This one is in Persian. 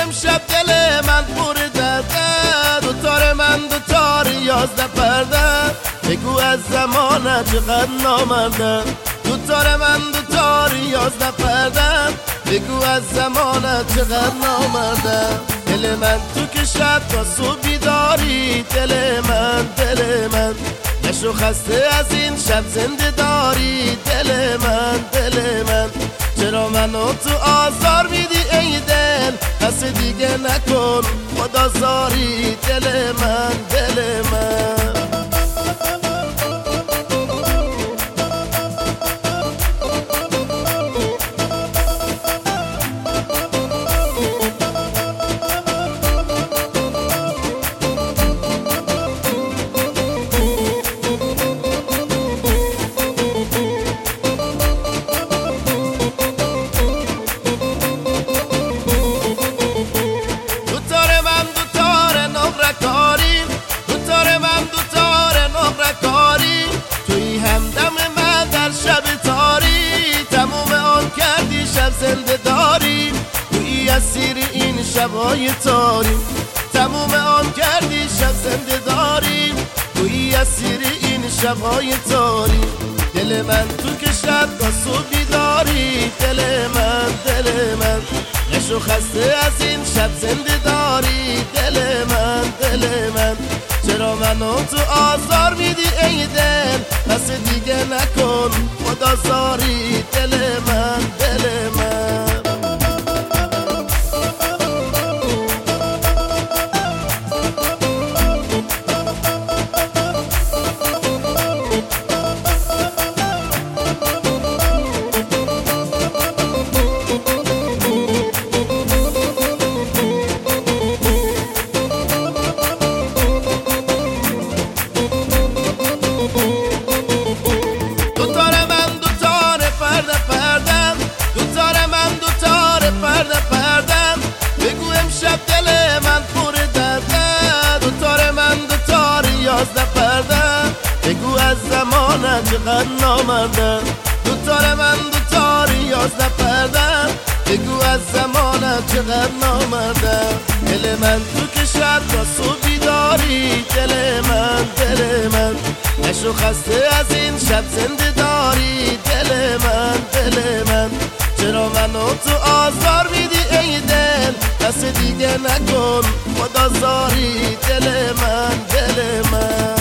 امشب دل من پر درده، دوتار من دوتار 11 پرده. بگو از زمانه چقدر نامرده، دوتار من دوتار 11 پرده. بگو از زمانه چقدر نامرده. دل من تو که شب تا صبح بیداری، دل من نشو خسته از این شب زنده داری. دل من چرا منو تو آزار میدی ای دل؟ پس دیگه نکن خدا زاری. دل من زنده داری. توی اسیر این شبای تاری، تموم آن کردی شب زنده داری. توی اسیر این شبای تاری. دل من تو که شب تا صبح بیداری. دل من نشو خسته از این شب زنده داری. دل من چرا منو تو آزار میدی ای دل؟ پس دیگه نکن خدا زاری. دل من بگو از زمانه چقدر نامرده. دوتار من دوتار 11 پرده. بگو از زمانه چقدر نامرده. دل من تو که شب تا صبح بیداری. دل من نشو خسته از این شب زنده داری. دل من چرا منو تو آزار میدی ای دل؟ پس دیگه نکن خدا زاری. دل من